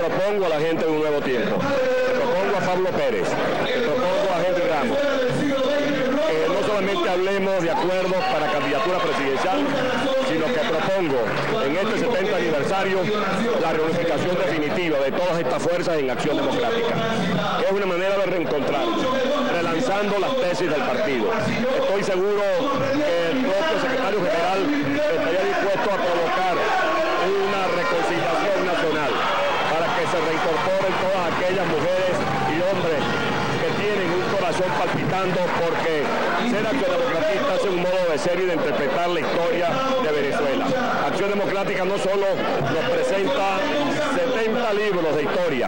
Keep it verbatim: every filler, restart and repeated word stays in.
propongo a la gente de Un Nuevo Tiempo, le propongo a Pablo Pérez, le propongo a Henry Ramos, que no solamente hablemos de acuerdos para candidatura presidencial, sino que propongo en este setenta aniversario la reunificación definitiva de todas estas fuerzas en Acción Democrática, que es una manera de reencontrarnos, relanzando las tesis del partido. Estoy seguro que el propio secretario general estaría dispuesto a provocar una reconciliación nacional para que se reincorporen todas aquellas mujeres y hombres que tienen un corazón palpitando, porque ser acciondemocratista es un modo de ser y de interpretar la historia de Venezuela. Acción Democrática no solo nos presenta setenta libros de historia,